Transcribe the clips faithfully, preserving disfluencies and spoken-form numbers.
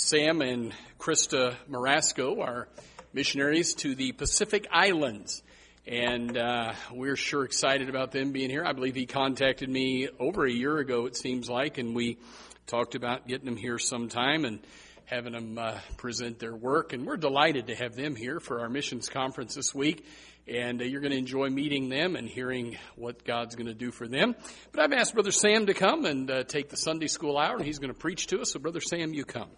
Sam and Krista Marasco are missionaries to the Pacific Islands, and uh, we're sure excited about them being here. I believe he contacted me over a year ago, it seems like, and we talked about getting them here sometime and having them uh, present their work, and we're delighted to have them here for our missions conference this week. And uh, you're going to enjoy meeting them and hearing what God's going to do for them. But I've asked Brother Sam to come and uh, take the Sunday school hour, and he's going to preach to us. So, Brother Sam, you come.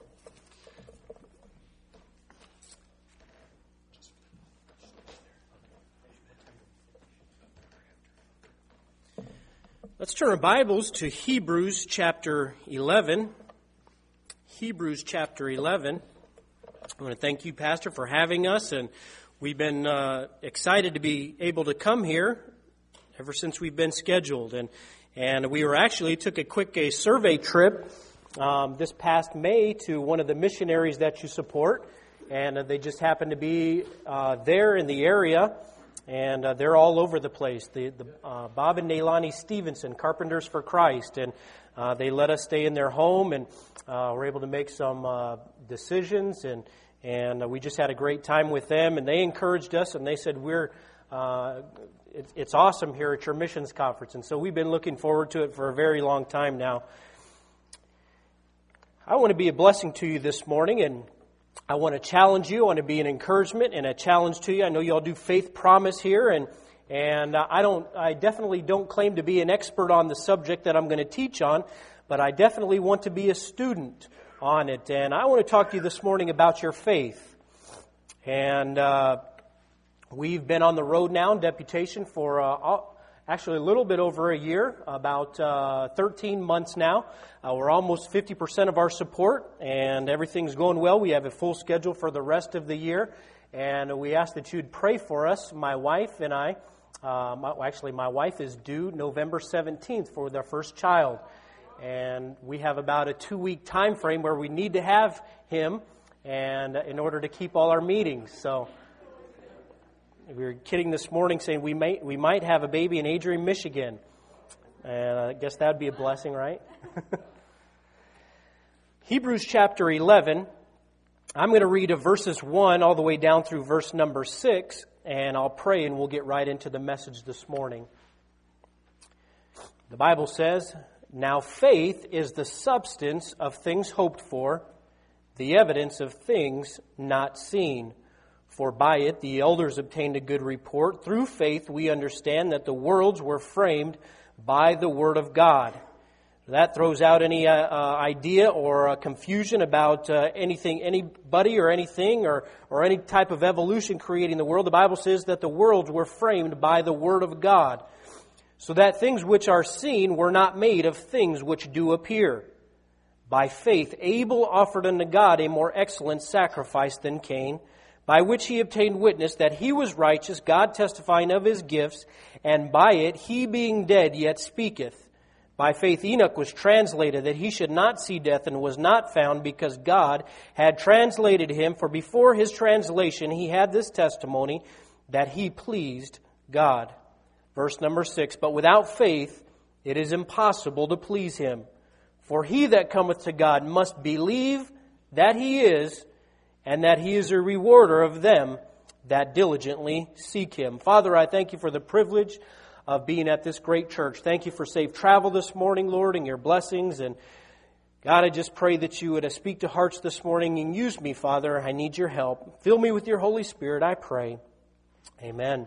Let's turn our Bibles to Hebrews chapter eleven. Hebrews chapter eleven. I want to thank you, Pastor, for having us, and we've been uh, excited to be able to come here ever since we've been scheduled. And and we were actually took a quick a survey trip um, this past May to one of the missionaries that you support, and uh, they just happened to be uh, there in the area, and uh, they're all over the place. The, the uh, Bob and Nailani Stevenson, Carpenters for Christ, and uh, they let us stay in their home, and uh, were able to make some uh, decisions and. And we just had a great time with them, and they encouraged us, and they said, we're, uh, it's, it's awesome here at your missions conference. And so we've been looking forward to it for a very long time now. I want to be a blessing to you this morning, and I want to challenge you. I want to be an encouragement and a challenge to you. I know you all do Faith Promise here, and and I don't, I definitely don't claim to be an expert on the subject that I'm going to teach on, but I definitely want to be a student on it. And I want to talk to you this morning about your faith. And uh, we've been on the road now in deputation for uh, actually a little bit over a year, about uh, thirteen months now. Uh, we're almost fifty percent of our support, and everything's going well. We have a full schedule for the rest of the year, and we ask that you'd pray for us. My wife and I, uh, my, actually my wife is due November seventeenth for their first child. And we have about a two-week time frame where we need to have him, and in order to keep all our meetings. So we were kidding this morning, saying we might we might have a baby in Adrian, Michigan, and I guess that'd be a blessing, right? Hebrews chapter eleven. I'm going to read a verses one all the way down through verse number six, and I'll pray, and we'll get right into the message this morning. The Bible says, "Now faith is the substance of things hoped for, the evidence of things not seen. For by it the elders obtained a good report. Through faith we understand that the worlds were framed by the word of God." That throws out any uh, uh, idea or uh, confusion about uh, anything, anybody or anything or, or any type of evolution creating the world. The Bible says that the worlds were framed by the word of God, so that things which are seen were not made of things which do appear. By faith Abel offered unto God a more excellent sacrifice than Cain, by which he obtained witness that he was righteous, God testifying of his gifts, and by it he being dead yet speaketh. By faith Enoch was translated, that he should not see death, and was not found, because God had translated him. For before his translation he had this testimony, that he pleased God. Verse number six, "But without faith it is impossible to please him. For he that cometh to God must believe that he is, and that he is a rewarder of them that diligently seek him." Father, I thank you for the privilege of being at this great church. Thank you for safe travel this morning, Lord, and your blessings. And God, I just pray that you would speak to hearts this morning and use me, Father. I need your help. Fill me with your Holy Spirit, I pray. Amen.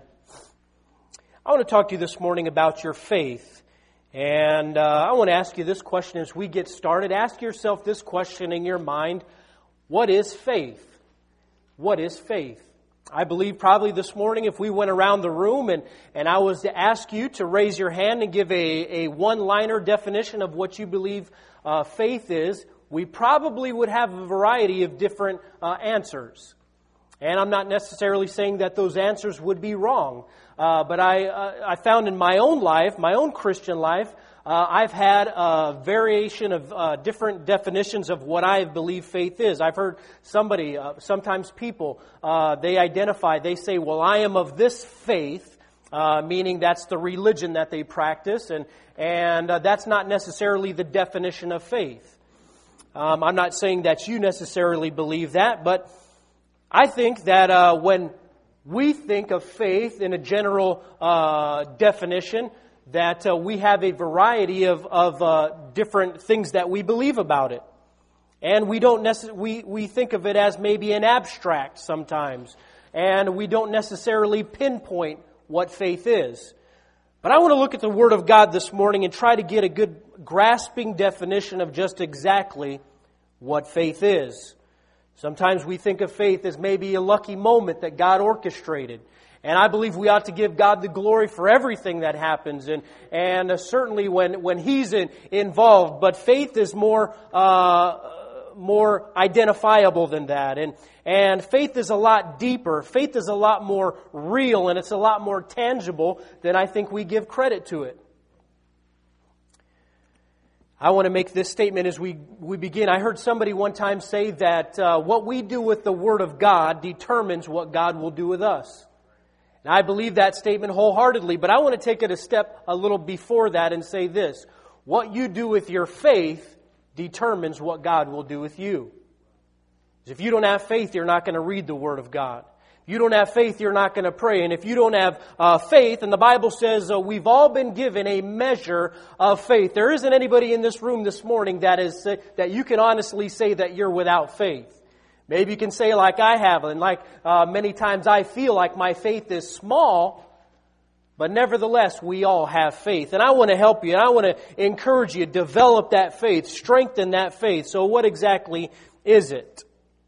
I want to talk to you this morning about your faith. And uh, I want to ask you this question as we get started. Ask yourself this question in your mind. What is faith? What is faith? I believe probably this morning if we went around the room and, and I was to ask you to raise your hand and give a, a one-liner definition of what you believe uh, faith is, we probably would have a variety of different uh, answers. And I'm not necessarily saying that those answers would be wrong. Uh, but I, uh, I found in my own life, my own Christian life, uh, I've had a variation of uh, different definitions of what I believe faith is. I've heard somebody, uh, sometimes people, uh, they identify, they say, well, I am of this faith, uh, meaning that's the religion that they practice, and, and uh, that's not necessarily the definition of faith. Um, I'm not saying that you necessarily believe that, but I think that uh, when we think of faith in a general uh, definition, that uh, we have a variety of, of uh, different things that we believe about it. And we don't necess- we, we think of it as maybe an abstract sometimes. And we don't necessarily pinpoint what faith is. But I want to look at the Word of God this morning and try to get a good grasping definition of just exactly what faith is. Sometimes we think of faith as maybe a lucky moment that God orchestrated. And I believe we ought to give God the glory for everything that happens, and and uh, certainly when, when He's in, involved. But faith is more uh, more identifiable than that. And, and faith is a lot deeper. Faith is a lot more real, and it's a lot more tangible than I think we give credit to it. I want to make this statement as we, we begin. I heard somebody one time say that uh, what we do with the Word of God determines what God will do with us. And I believe that statement wholeheartedly, but I want to take it a step a little before that and say this. What you do with your faith determines what God will do with you. If you don't have faith, you're not going to read the Word of God. If you don't have faith, you're not going to pray. And if you don't have uh, faith, and the Bible says uh, we've all been given a measure of faith. There isn't anybody in this room this morning that is uh, that you can honestly say that you're without faith. Maybe you can say like I have, and like uh, many times I feel like my faith is small, but nevertheless we all have faith. And I want to help you, and I want to encourage you to develop that faith, strengthen that faith. So what exactly is it?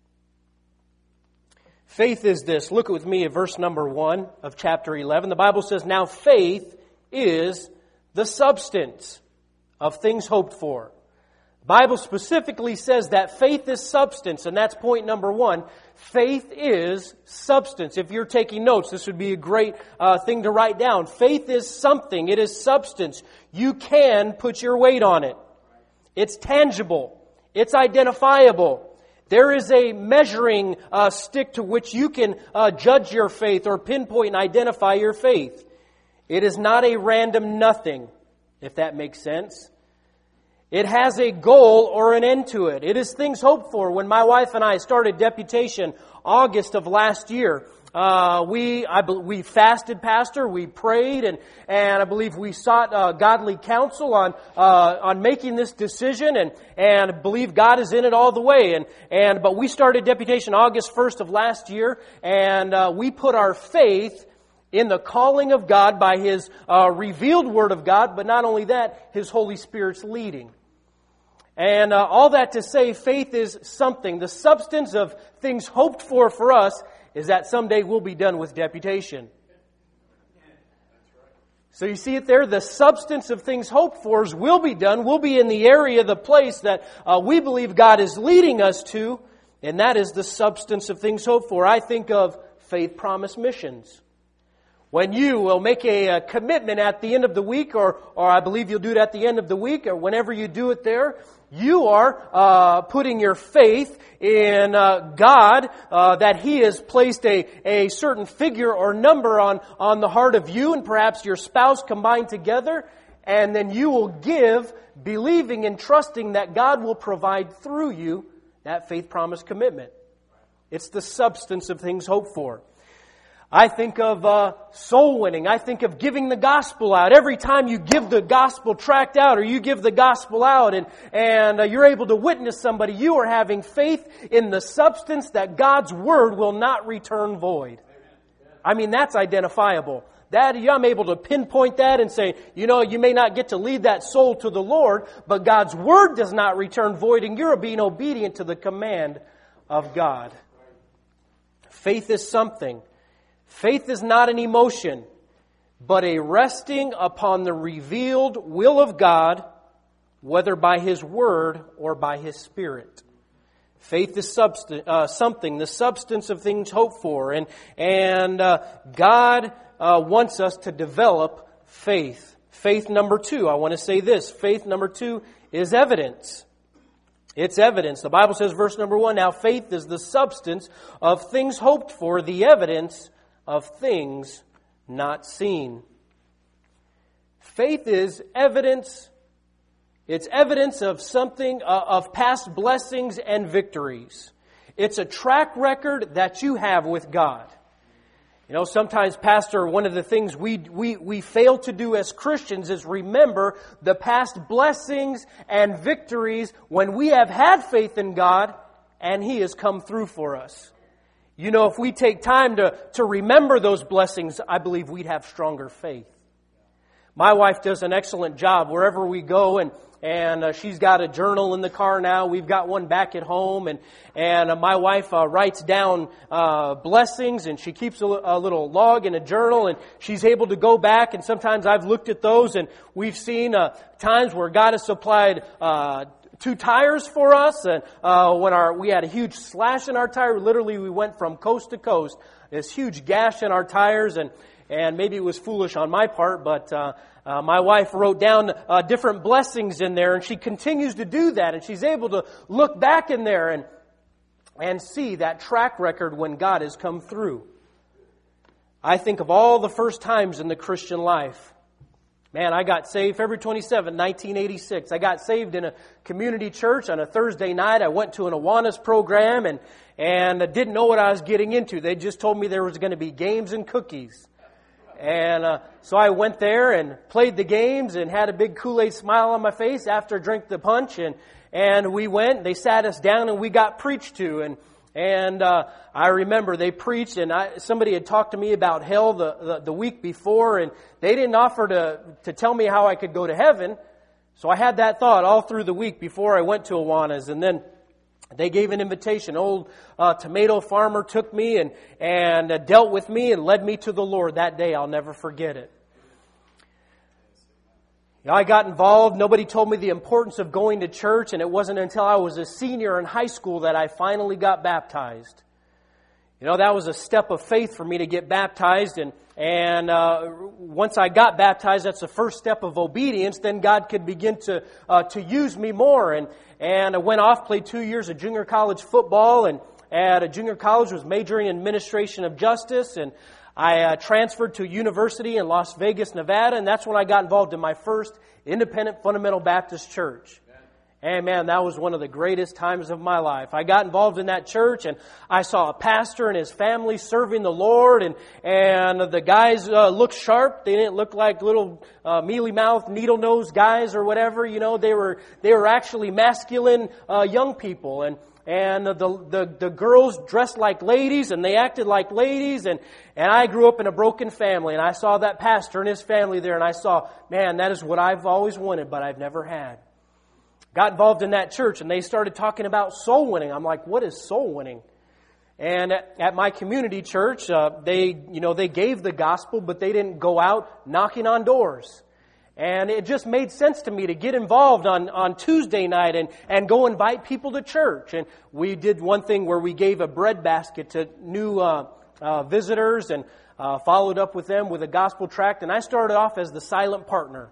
Faith is this. Look with me at verse number one of chapter eleven. The Bible says, now faith is the substance of things hoped for. The Bible specifically says that faith is substance, and that's point number one. Faith is substance. If you're taking notes, this would be a great uh, thing to write down. Faith is something. It is substance. You can put your weight on it. It's tangible. It's identifiable. There is a measuring uh, stick to which you can uh, judge your faith or pinpoint and identify your faith. It is not a random nothing, if that makes sense. It has a goal or an end to it. It is things hoped for. When my wife and I started deputation August of last year, uh, we I, we fasted, Pastor. We prayed, and and I believe we sought uh, godly counsel on uh, on making this decision, and and I believe God is in it all the way. And and but we started deputation August first of last year, and uh, we put our faith in the calling of God by His uh, revealed Word of God, but not only that, His Holy Spirit's leading. And uh, all that to say, faith is something. The substance of things hoped for for us is that someday we'll be done with deputation. So you see it there? The substance of things hoped for is will be done. We'll be in the area, the place that uh, we believe God is leading us to, and that is the substance of things hoped for. I think of Faith Promise Missions. When you will make a, a commitment at the end of the week, or, or I believe you'll do it at the end of the week, or whenever you do it there, you are uh, putting your faith in uh, God, uh, that He has placed a, a certain figure or number on, on the heart of you and perhaps your spouse combined together, and then you will give, believing and trusting that God will provide through you that faith promise commitment. It's the substance of things hoped for. I think of uh, soul winning. I think of giving the gospel out. Every time you give the gospel tract out, or you give the gospel out, and and uh, you're able to witness somebody, you are having faith in the substance that God's Word will not return void. I mean, that's identifiable. That I'm able to pinpoint that and say, you know, you may not get to lead that soul to the Lord, but God's Word does not return void, and you're being obedient to the command of God. Faith is something. Faith is not an emotion, but a resting upon the revealed will of God, whether by His Word or by His Spirit. Faith is substan- uh, something, the substance of things hoped for, and and uh, God uh, wants us to develop faith. Faith number two, I want to say this. Faith number two is evidence. It's evidence. The Bible says, verse number one, now faith is the substance of things hoped for, the evidence of things not seen. Faith is evidence It's evidence of something, uh, of past blessings and victories. It's a track record that you have with God. You know, sometimes, Pastor, one of the things we, we, we fail to do as Christians is remember the past blessings and victories when we have had faith in God and He has come through for us. You know, if we take time to, to remember those blessings, I believe we'd have stronger faith. My wife does an excellent job wherever we go, and And uh, she's got a journal in the car now. We've got one back at home. And and uh, my wife uh, writes down uh, blessings, and she keeps a, a little log in a journal. And she's able to go back. And sometimes I've looked at those, and we've seen uh, times where God has supplied uh, two tires for us. And uh, when our we had a huge slash in our tire, literally we went from coast to coast. This huge gash in our tires, and and maybe it was foolish on my part, but uh, uh, my wife wrote down uh, different blessings in there, and she continues to do that, and she's able to look back in there and and see that track record when God has come through. I think of all the first times in the Christian life. Man, I got saved February twenty-seventh, nineteen eighty-six. I got saved in a community church on a Thursday night. I went to an Awanas program and and didn't know what I was getting into. They just told me there was going to be games and cookies. And uh, so I went there and played the games and had a big Kool-Aid smile on my face after I drank the punch. And, and we went, they sat us down, and we got preached to. And and uh, I remember they preached, and I, somebody had talked to me about hell the, the, the week before, and they didn't offer to, to tell me how I could go to heaven. So I had that thought all through the week before I went to Awanas. And then they gave an invitation. Old uh, tomato farmer took me and, and uh, dealt with me and led me to the Lord that day. I'll never forget it. You know, I got involved. Nobody told me the importance of going to church, and it wasn't until I was a senior in high school that I finally got baptized. You know, that was a step of faith for me to get baptized, and and uh, once I got baptized, that's the first step of obedience. Then God could begin to uh, to use me more, and and I went off, played two years of junior college football, and at a junior college was majoring in administration of justice, and I uh, transferred to a university in Las Vegas, Nevada, and that's when I got involved in my first independent fundamental Baptist church. And man, that was one of the greatest times of my life. I got involved in that church, and I saw a pastor and his family serving the Lord, and and the guys uh, looked sharp. They didn't look like little uh, mealy-mouthed, needle-nosed guys or whatever. You know, they were they were actually masculine uh, young people, and and the, the the girls dressed like ladies, and they acted like ladies, and and I grew up in a broken family, and I saw that pastor and his family there, and I saw, man, that is what I've always wanted, but I've never had. Got involved in that church, and they started talking about soul winning. I'm like, what is soul winning? And at my community church, uh, they, you know, they gave the gospel, but they didn't go out knocking on doors. And it just made sense to me to get involved on, on Tuesday night and, and go invite people to church. And we did one thing where we gave a bread basket to new uh, uh, visitors and uh, followed up with them with a gospel tract. And I started off as the silent partner.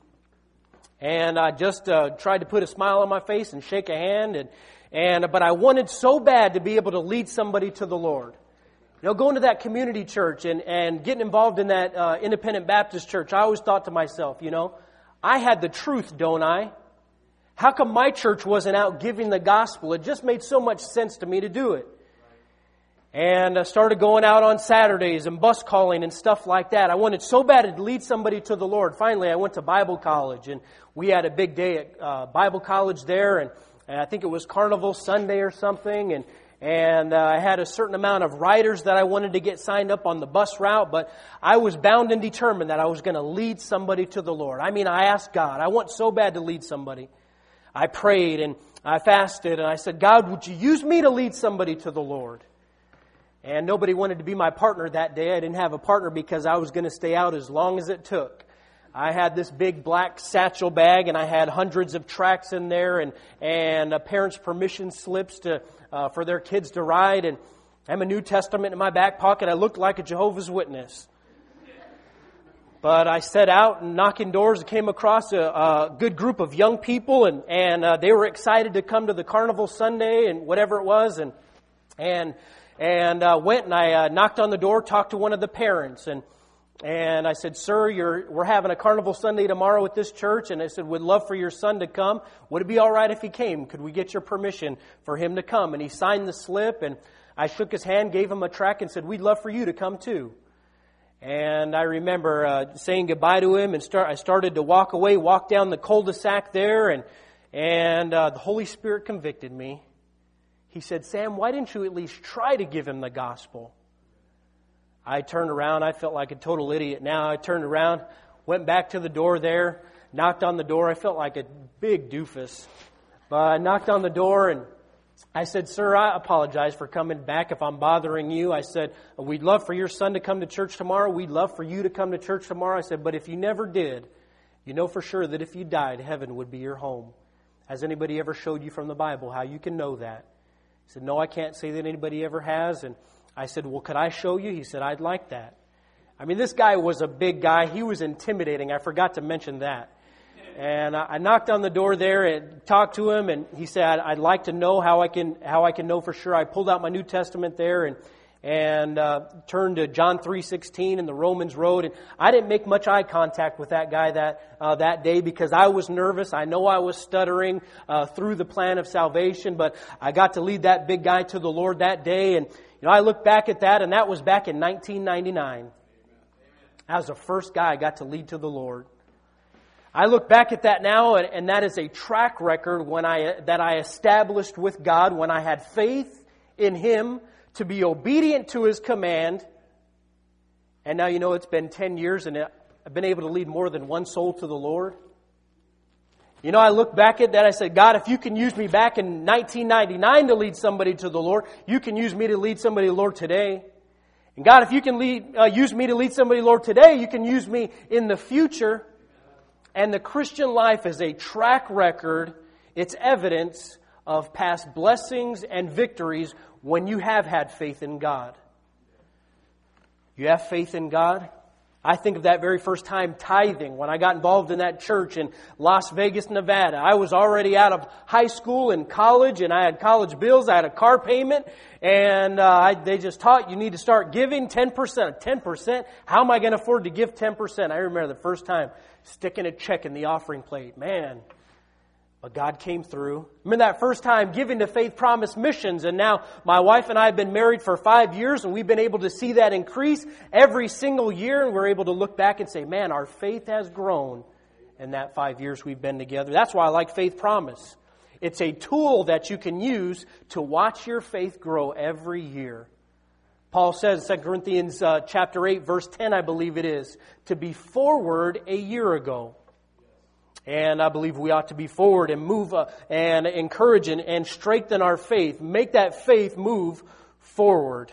And I just uh, tried to put a smile on my face and shake a hand. And, and but I wanted so bad to be able to lead somebody to the Lord. You know, going to that community church and, and getting involved in that uh, independent Baptist church, I always thought to myself, you know, I had the truth, don't I? How come my church wasn't out giving the gospel? It just made so much sense to me to do it. And I started going out on Saturdays and bus calling and stuff like that. I wanted so bad to lead somebody to the Lord. Finally, I went to Bible college, and we had a big day at uh, Bible college there, and, and I think it was Carnival Sunday or something, and and uh, I had a certain amount of riders that I wanted to get signed up on the bus route, but I was bound and determined that I was going to lead somebody to the Lord. I mean, I asked God. I want so bad to lead somebody. I prayed, and I fasted, and I said, God, would you use me to lead somebody to the Lord? And nobody wanted to be my partner that day. I didn't have a partner because I was going to stay out as long as it took. I had this big black satchel bag, and I had hundreds of tracts in there, and and uh, parents' permission slips to uh, for their kids to ride. And I have a New Testament in my back pocket. I looked like a Jehovah's Witness. But I set out and knocking doors. I came across a, a good group of young people, and and uh, they were excited to come to the Carnival Sunday and whatever it was, and and. And uh, went and I uh, knocked on the door, talked to one of the parents, and And I said, sir, you're, we're having a carnival Sunday tomorrow at this church. And I said, we'd love for your son to come. Would it be all right if he came? Could we get your permission for him to come? And he signed the slip, and I shook his hand, gave him a tract, and said, we'd love for you to come too. And I remember uh, saying goodbye to him, and start, I started to walk away, walk down the cul-de-sac there, and, and uh, the Holy Spirit convicted me. He said, Sam, why didn't you at least try to give him the gospel? I turned around. I felt like a total idiot now. I turned around, went back to the door there, knocked on the door. I felt like a big doofus. But I knocked on the door, and I said, sir, I apologize for coming back if I'm bothering you. I said, we'd love for your son to come to church tomorrow. We'd love for you to come to church tomorrow. I said, but if you never did, you know for sure that if you died, heaven would be your home. Has anybody ever showed you from the Bible how you can know that? He said, no, I can't say that anybody ever has. And I said, well, could I show you? He said, I'd like that. I mean, this guy was a big guy. He was intimidating. I forgot to mention that. And I knocked on the door there and talked to him, and he said, I'd like to know how I can how I can know for sure. I pulled out my New Testament there and and uh, turned to John three sixteen and the Romans Road. And I didn't make much eye contact with that guy that uh, that day because I was nervous. I know I was stuttering uh, through the plan of salvation, but I got to lead that big guy to the Lord that day. And you know, I look back at that, and that was back in nineteen ninety-nine. That was the first guy I got to lead to the Lord. I look back at that now, and, and that is a track record when I that I established with God when I had faith in Him to be obedient to His command. And now, you know, it's been ten years, and I've been able to lead more than one soul to the Lord. You know, I look back at that, I said, God, if you can use me back in nineteen ninety-nine to lead somebody to the Lord, you can use me to lead somebody to the Lord today. And God, if you can lead, uh, use me to lead somebody to the Lord today, you can use me in the future. And the Christian life is a track record. It's evidence of past blessings and victories when you have had faith in God. You have faith in God? I think of that very first time tithing when I got involved in that church in Las Vegas, Nevada. I was already out of high school and college, and I had college bills. I had a car payment, and uh, I, they just taught you need to start giving ten percent. ten percent? How am I going to afford to give ten percent? I remember the first time sticking a check in the offering plate. Man, but God came through. I remember that first time giving to Faith Promise Missions, and now my wife and I have been married for five years, and we've been able to see that increase every single year, and we're able to look back and say, man, our faith has grown in that five years we've been together. That's why I like Faith Promise. It's a tool that you can use to watch your faith grow every year. Paul says in Second Corinthians uh, chapter eight, verse ten, I believe it is, to be forward a year ago. And I believe we ought to be forward and move uh, and encourage and, and strengthen our faith. Make that faith move forward.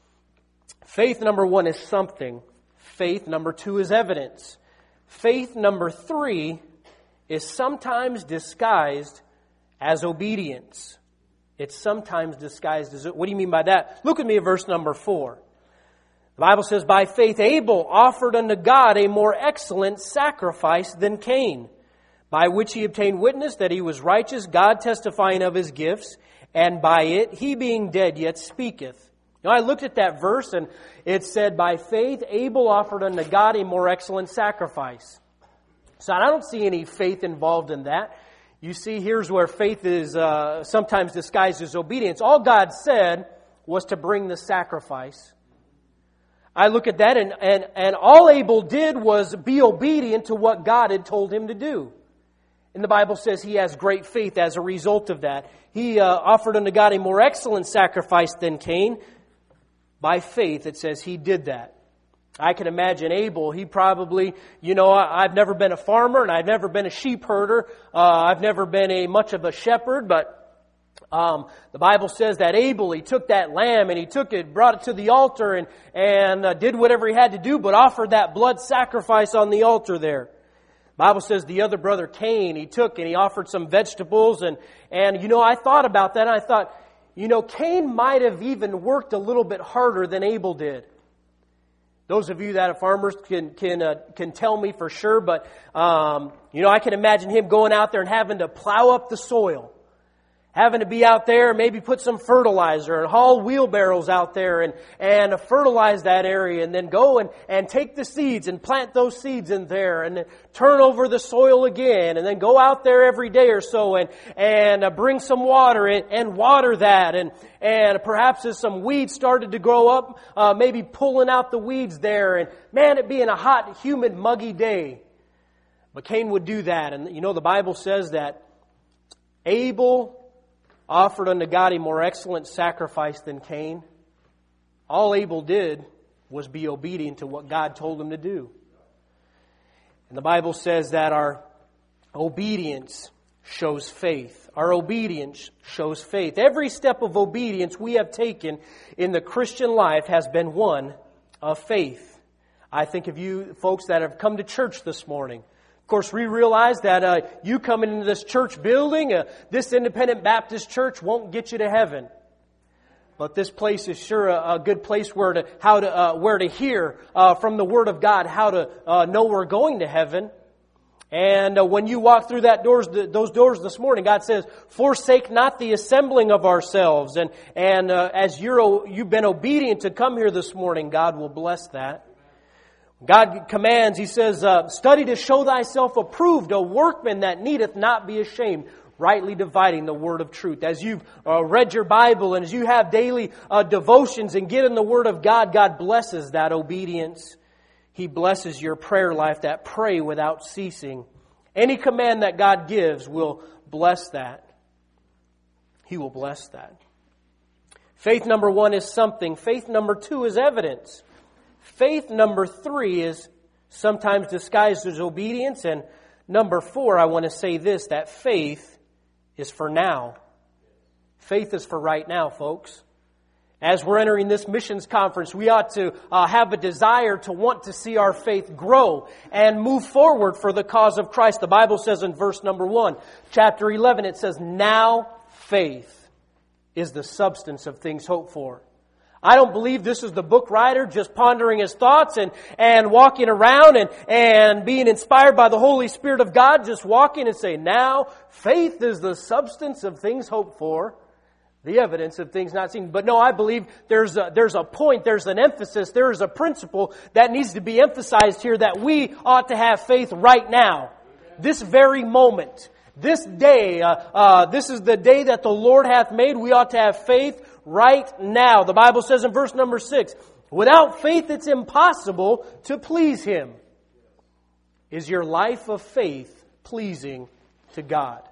Faith number one is something. Faith number two is evidence. Faith number three is sometimes disguised as obedience. It's sometimes disguised as... What do you mean by that? Look with me at verse number four. The Bible says, by faith Abel offered unto God a more excellent sacrifice than Cain, by which he obtained witness that he was righteous, God testifying of his gifts, and by it he being dead yet speaketh. Now I looked at that verse, and it said, by faith Abel offered unto God a more excellent sacrifice. So I don't see any faith involved in that. You see, here's where faith is uh, sometimes disguised as obedience. All God said was to bring the sacrifice. I look at that, and, and, and all Abel did was be obedient to what God had told him to do. And the Bible says he has great faith as a result of that. He uh, offered unto God a more excellent sacrifice than Cain. By faith, it says he did that. I can imagine Abel, he probably, you know, I've never been a farmer and I've never been a sheep herder. Uh, I've never been a much of a shepherd, but um, the Bible says that Abel, he took that lamb and he took it, brought it to the altar and, and uh, did whatever he had to do, but offered that blood sacrifice on the altar there. The Bible says the other brother Cain, he took and he offered some vegetables and, and you know, I thought about that and I thought, you know, Cain might have even worked a little bit harder than Abel did. Those of you that are farmers can can uh, can tell me for sure, but um, you know, I can imagine him going out there and having to plow up the soil, having to be out there, maybe put some fertilizer and haul wheelbarrows out there and, and fertilize that area, and then go and, and take the seeds and plant those seeds in there, and then turn over the soil again, and then go out there every day or so and, and uh, bring some water and, and water that, and, and perhaps as some weeds started to grow up, uh, maybe pulling out the weeds there, and man, it being a hot, humid, muggy day. But Cain would do that, and you know the Bible says that Abel offered unto God a more excellent sacrifice than Cain. All Abel did was be obedient to what God told him to do. And the Bible says that our obedience shows faith. Our obedience shows faith. Every step of obedience we have taken in the Christian life has been one of faith. I think of you folks that have come to church this morning. Of course, we realize that uh, you coming into this church building, uh, this independent Baptist church won't get you to heaven. But this place is sure a, a good place where to how to uh, where to hear uh, from the Word of God how to uh, know we're going to heaven. And uh, when you walk through that doors, those doors this morning, God says, "Forsake not the assembling of ourselves." And and uh, as you're you've been obedient to come here this morning, God will bless that. God commands, He says, uh, "Study to show thyself approved, a workman that needeth not be ashamed, rightly dividing the word of truth." As you've uh, read your Bible and as you have daily uh, devotions and get in the Word of God, God blesses that obedience. He blesses your prayer life, that pray without ceasing. Any command that God gives will bless that. He will bless that. Faith number one is something. Faith number two is evidence. Faith number three is sometimes disguised as obedience. And number four, I want to say this, that faith is for now. Faith is for right now, folks. As we're entering this missions conference, we ought to uh, have a desire to want to see our faith grow and move forward for the cause of Christ. The Bible says in verse number one, chapter eleven, it says, "Now faith is the substance of things hoped for." I don't believe this is the book writer just pondering his thoughts and, and walking around and, and being inspired by the Holy Spirit of God, just walking and saying, "Now faith is the substance of things hoped for, the evidence of things not seen." But no, I believe there's a, there's a point, there's an emphasis, there is a principle that needs to be emphasized here, that we ought to have faith right now. This very moment. This day, uh, uh, this is the day that the Lord hath made. We ought to have faith right now. The Bible says in verse number six, "Without faith it's impossible to please Him." Is your life of faith pleasing to God?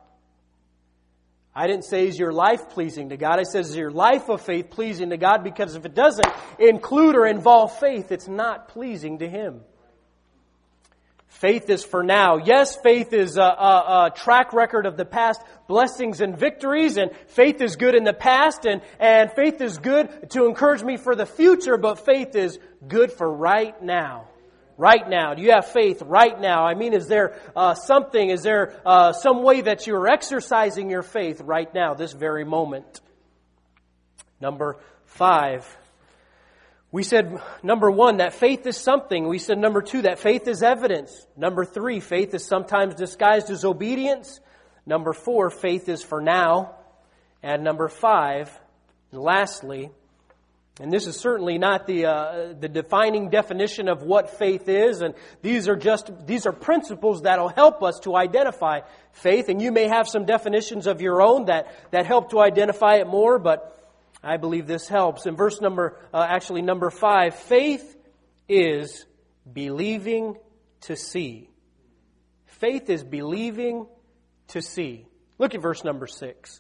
I didn't say is your life pleasing to God. I said is your life of faith pleasing to God, because if it doesn't include or involve faith, it's not pleasing to Him. Faith is for now. Yes, faith is a, a, a track record of the past blessings and victories, and faith is good in the past, and, and faith is good to encourage me for the future, but faith is good for right now. Right now. Do you have faith right now? I mean, is there uh, something, is there uh, some way that you're exercising your faith right now, this very moment? Number five. We said, number one, that faith is something. We said, number two, that faith is evidence. Number three, faith is sometimes disguised as obedience. Number four, faith is for now. And number five, and lastly, and this is certainly not the uh, the defining definition of what faith is, and these are just these are principles that will help us to identify faith. And you may have some definitions of your own that that help to identify it more, but I believe this helps. In verse number, uh, actually number five, faith is believing to see. Faith is believing to see. Look at verse number six.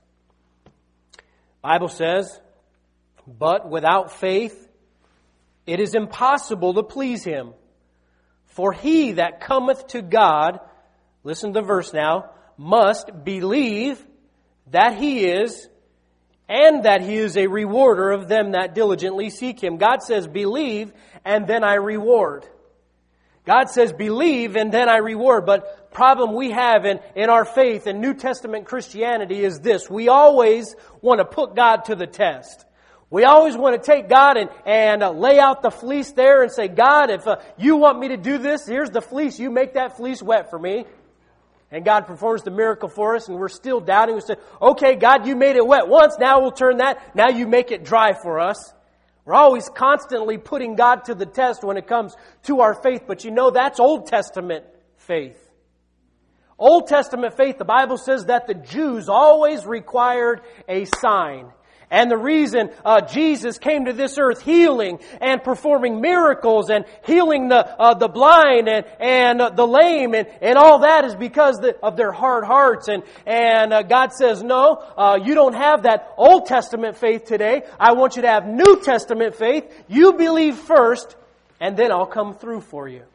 Bible says, "But without faith it is impossible to please Him. For he that cometh to God," listen to the verse now, "must believe that He is, and that He is a rewarder of them that diligently seek Him." God says, believe, and then I reward. God says, believe, and then I reward. But problem we have in, in our faith in New Testament Christianity is this. We always want to put God to the test. We always want to take God and, and uh, lay out the fleece there and say, "God, if uh, you want me to do this, here's the fleece. You make that fleece wet for me." and God performs the miracle for us and we're still doubting, we say, okay, God, you made it wet once, now we'll turn that, now you make it dry for us. We're always constantly putting God to the test when it comes to our faith, but you know that's Old Testament faith. Old Testament faith, the Bible says that the Jews always required a sign. And the reason uh, Jesus came to this earth healing and performing miracles and healing the uh, the blind and and uh, the lame and, and all that is because the, of their hard hearts. And and uh, God says, no, uh, you don't have that Old Testament faith today. I want you to have New Testament faith. You believe first, and then I'll come through for you.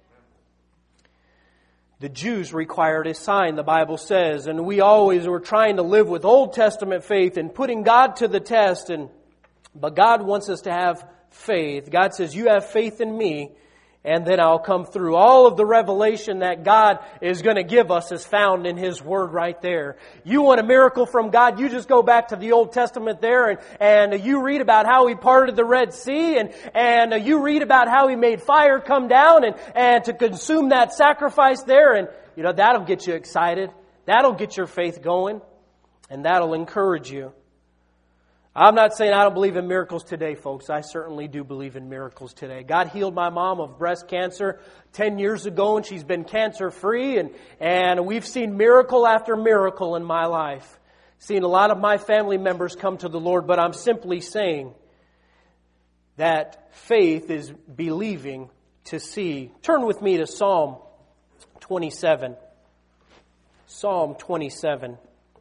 The Jews required a sign, the Bible says, and we always were trying to live with Old Testament faith and putting God to the test. And but God wants us to have faith. God says, you have faith in me, and then I'll come through. All of the revelation that God is going to give us is found in His Word right there. You want a miracle from God, you just go back to the Old Testament there and, and you read about how He parted the Red Sea and, and you read about how He made fire come down and, and to consume that sacrifice there. And, you know, that'll get you excited. That'll get your faith going. And that'll encourage you. I'm not saying I don't believe in miracles today, folks. I certainly do believe in miracles today. God healed my mom of breast cancer ten years ago, and she's been cancer-free. And, and we've seen miracle after miracle in my life. Seen a lot of my family members come to the Lord, but I'm simply saying that faith is believing to see. Turn with me to Psalm twenty-seven. Psalm twenty-seven.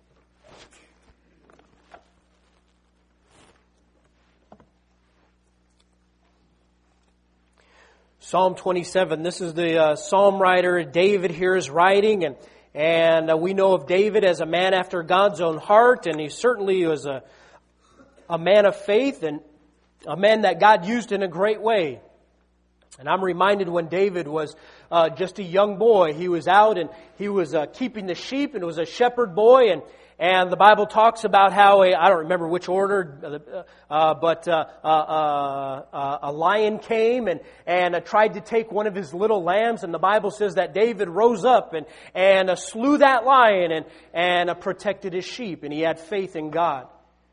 Psalm twenty-seven, this is the uh, psalm writer, David here is writing, and and uh, we know of David as a man after God's own heart, and he certainly was a, a man of faith, and a man that God used in a great way. And I'm reminded when David was uh, just a young boy, he was out and he was uh, keeping the sheep, and it was a shepherd boy, and And the Bible talks about how a, I don't remember which order, uh, but uh, uh, uh, a lion came and, and uh, tried to take one of his little lambs. And the Bible says that David rose up and, and uh, slew that lion and, and uh, protected his sheep. And he had faith in God.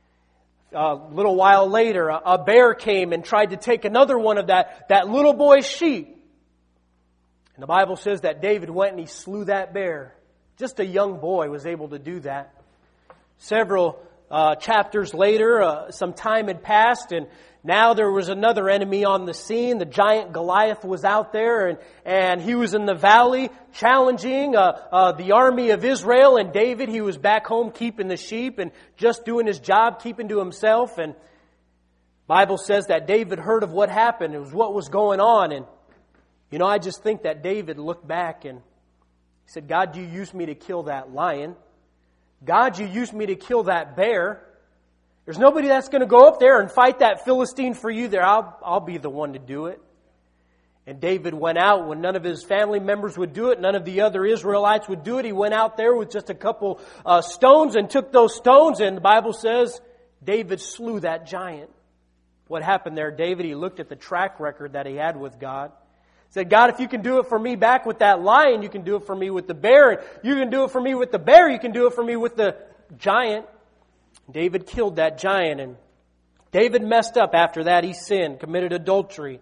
A little while later, a, a bear came and tried to take another one of that, that little boy's sheep. And the Bible says that David went and he slew that bear. Just a young boy was able to do that. Several uh, chapters later, uh, some time had passed, and now there was another enemy on the scene. The giant Goliath was out there, and, and he was in the valley challenging uh, uh, the army of Israel. And David, he was back home keeping the sheep and just doing his job, keeping to himself. And the Bible says that David heard of what happened. It was what was going on. And, you know, I just think that David looked back and he said, God, you used me to kill that lion. God, you used me to kill that bear. There's nobody that's going to go up there and fight that Philistine for you there. I'll, I'll be the one to do it. And David went out when none of his family members would do it. None of the other Israelites would do it. He went out there with just a couple uh, stones and took those stones. And the Bible says David slew that giant. What happened there, David? He looked at the track record that he had with God. Said, God, if you can do it for me back with that lion, you can do it for me with the bear. You can do it for me with the bear. You can do it for me with the giant. David killed that giant, and David messed up after that. He sinned, committed adultery.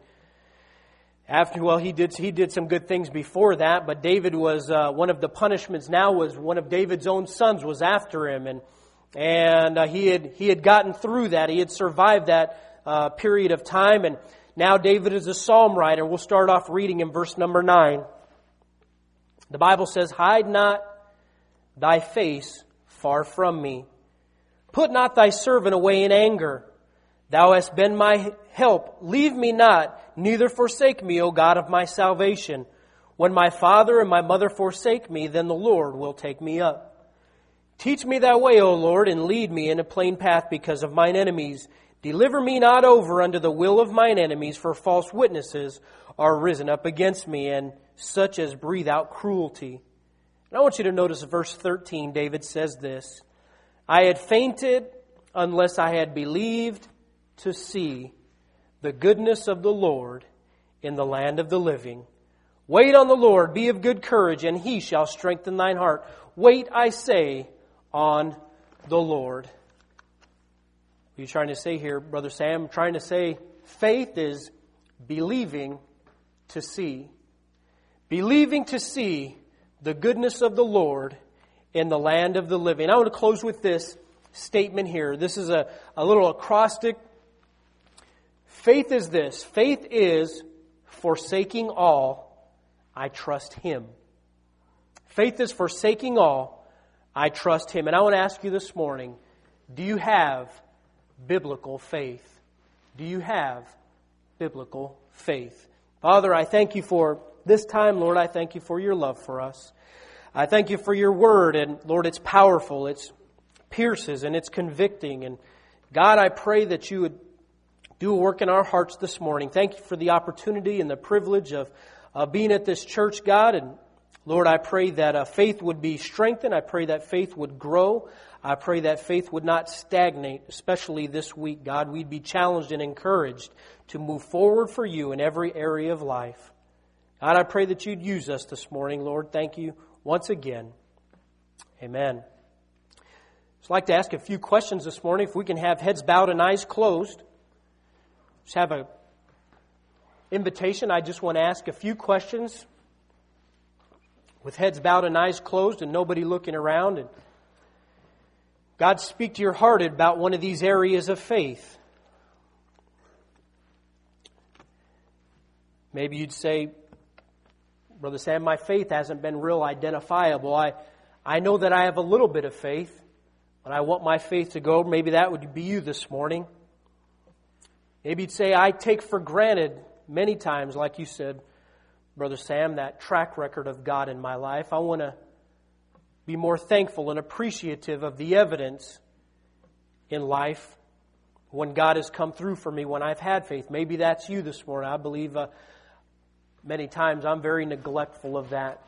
After, well, he did he did some good things before that, but David was, uh, one of the punishments now was one of David's own sons was after him, and and uh, he had he had gotten through that. He had survived that uh, period of time, and now David is a psalm writer. We'll start off reading in verse number nine. The Bible says, hide not thy face far from me. Put not thy servant away in anger. Thou hast been my help. Leave me not, neither forsake me, O God of my salvation. When my father and my mother forsake me, then the Lord will take me up. Teach me thy way, O Lord, and lead me in a plain path because of mine enemies. Deliver me not over unto the will of mine enemies, for false witnesses are risen up against me, and such as breathe out cruelty. And I want you to notice verse thirteen. David says this, I had fainted unless I had believed to see the goodness of the Lord in the land of the living. Wait on the Lord, be of good courage, and He shall strengthen thine heart. Wait, I say, on the Lord. What are you trying to say here, Brother Sam? I'm trying to say faith is believing to see. Believing to see the goodness of the Lord in the land of the living. I want to close with this statement here. This is a, a little acrostic. Faith is this. Faith is forsaking all, I trust Him. Faith is forsaking all, I trust Him. And I want to ask you this morning, do you have biblical faith? Do you have biblical faith? Father, I thank You for this time, Lord. I thank You for Your love for us. I thank You for Your word, and Lord, it's powerful, it's pierces, and it's convicting. And God, I pray that You would do a work in our hearts this morning. Thank You for the opportunity and the privilege of uh, being at this church, God. And Lord, I pray that uh, faith would be strengthened. I pray that faith would grow. I pray that faith would not stagnate, especially this week, God. We'd be challenged and encouraged to move forward for You in every area of life. God, I pray that You'd use us this morning, Lord. Thank You once again. Amen. I'd like to ask a few questions this morning. If we can have heads bowed and eyes closed. Just have an invitation. I just want to ask a few questions with heads bowed and eyes closed and nobody looking around. And God, speak to your heart about one of these areas of faith. Maybe you'd say, Brother Sam, my faith hasn't been real identifiable. I, I know that I have a little bit of faith, but I want my faith to go. Maybe that would be you this morning. Maybe you'd say, I take for granted many times, like you said, Brother Sam, that track record of God in my life. I want to be more thankful and appreciative of the evidence in life when God has come through for me, when I've had faith. Maybe that's you this morning. I believe uh, many times I'm very neglectful of that.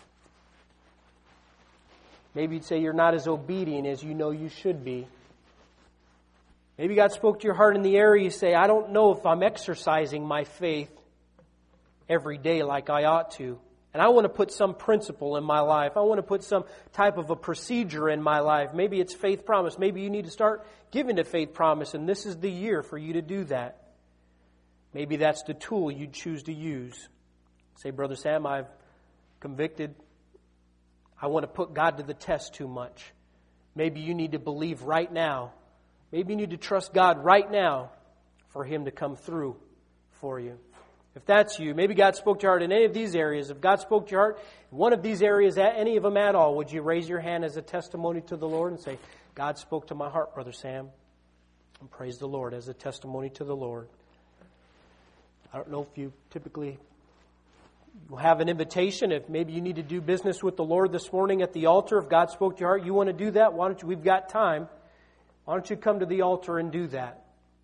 Maybe you'd say you're not as obedient as you know you should be. Maybe God spoke to your heart in the area. You say, I don't know if I'm exercising my faith every day like I ought to. And I want to put some principle in my life. I want to put some type of a procedure in my life. Maybe it's faith promise. Maybe you need to start giving to faith promise, and this is the year for you to do that. Maybe that's the tool you choose to use. Say, Brother Sam, I've convicted. I want to put God to the test too much. Maybe you need to believe right now. Maybe you need to trust God right now for Him to come through for you. If that's you, maybe God spoke to your heart in any of these areas. If God spoke to your heart in one of these areas, any of them at all, would you raise your hand as a testimony to the Lord and say, God spoke to my heart, Brother Sam. And praise the Lord as a testimony to the Lord. I don't know if you typically will have an invitation. If maybe you need to do business with the Lord this morning at the altar, if God spoke to your heart, you want to do that, why don't you, we've got time. Why don't you come to the altar and do that?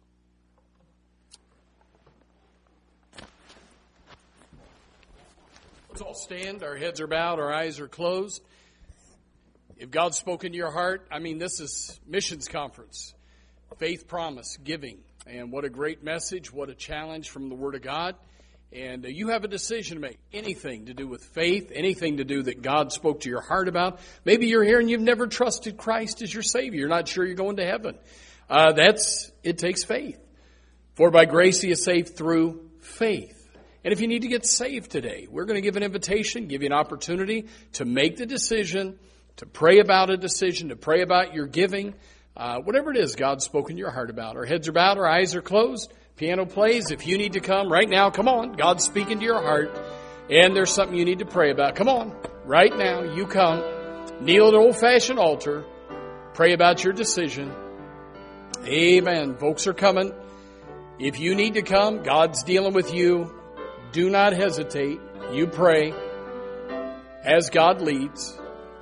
Let's all stand. Our heads are bowed. Our eyes are closed. If God's spoken to your heart, I mean, this is missions conference, faith promise, giving. And what a great message. What a challenge from the Word of God. And uh, you have a decision to make. Anything to do with faith, anything to do that God spoke to your heart about. Maybe you're here and you've never trusted Christ as your Savior. You're not sure you're going to heaven. Uh, that's, it takes faith. For by grace he is saved through faith. And if you need to get saved today, we're going to give an invitation, give you an opportunity to make the decision, to pray about a decision, to pray about your giving, uh, whatever it is God's spoken to your heart about. Our heads are bowed, our eyes are closed. Piano plays. If you need to come right now, come on. God's speaking to your heart. And there's something you need to pray about. Come on. Right now, you come. Kneel at an old-fashioned altar. Pray about your decision. Amen. Folks are coming. If you need to come, God's dealing with you. Do not hesitate. You pray as God leads.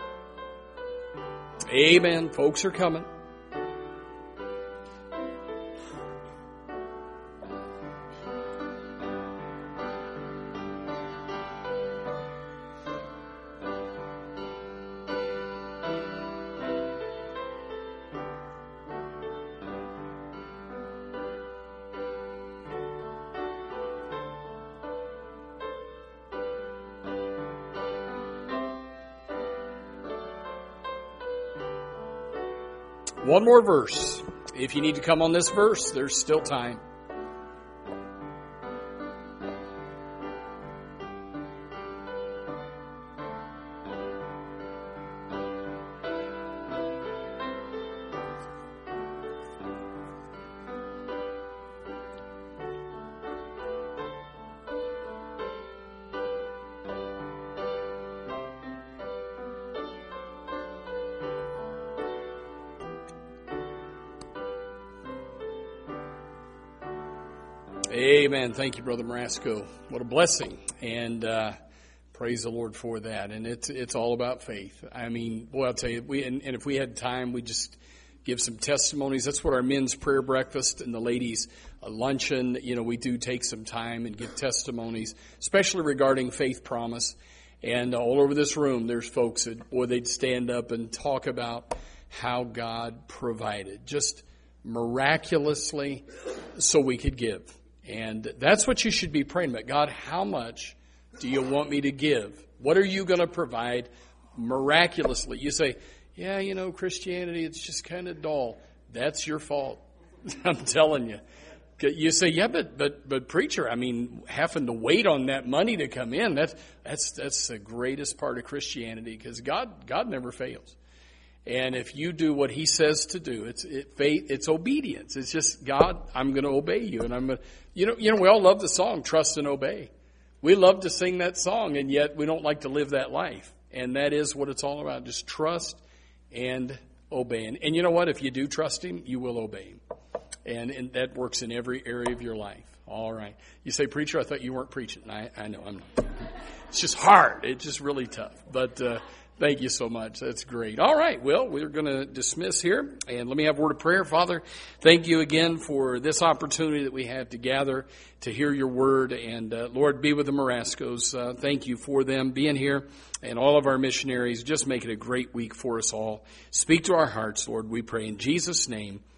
Amen. Folks are coming. One more verse. If you need to come on this verse, there's still time. Amen. Thank you, Brother Marasco. What a blessing. And uh, praise the Lord for that. And it's it's all about faith. I mean, boy, I'll tell you, we and, and if we had time, we'd just give some testimonies. That's what our men's prayer breakfast and the ladies' luncheon, you know, we do take some time and give testimonies, especially regarding faith promise. And all over this room, there's folks that, boy, they'd stand up and talk about how God provided, just miraculously, so we could give. And that's what you should be praying about. God, how much do you want me to give? What are you going to provide miraculously? You say, yeah, you know, Christianity, it's just kind of dull. That's your fault. I'm telling you. You say, yeah, but but but preacher, I mean, having to wait on that money to come in, that's that's that's the greatest part of Christianity, because God God never fails. And if you do what He says to do, it's it, faith, it's obedience. It's just, God, I'm going to obey you, and I'm going to, you know, you know, we all love the song "Trust and Obey." We love to sing that song, and yet we don't like to live that life. And that is what it's all about: just trust and obey. And, and you know what? If you do trust Him, you will obey Him, and, and that works in every area of your life. All right. You say, preacher, I thought you weren't preaching. I, I know I'm not. It's just hard. It's just really tough. But uh, thank you so much. That's great. All right. Well, we're going to dismiss here. And let me have a word of prayer. Father, thank you again for this opportunity that we have to gather to hear your word. And uh, Lord, be with the Marascos. Uh, thank you for them being here, and all of our missionaries. Just make it a great week for us all. Speak to our hearts, Lord, we pray in Jesus' name.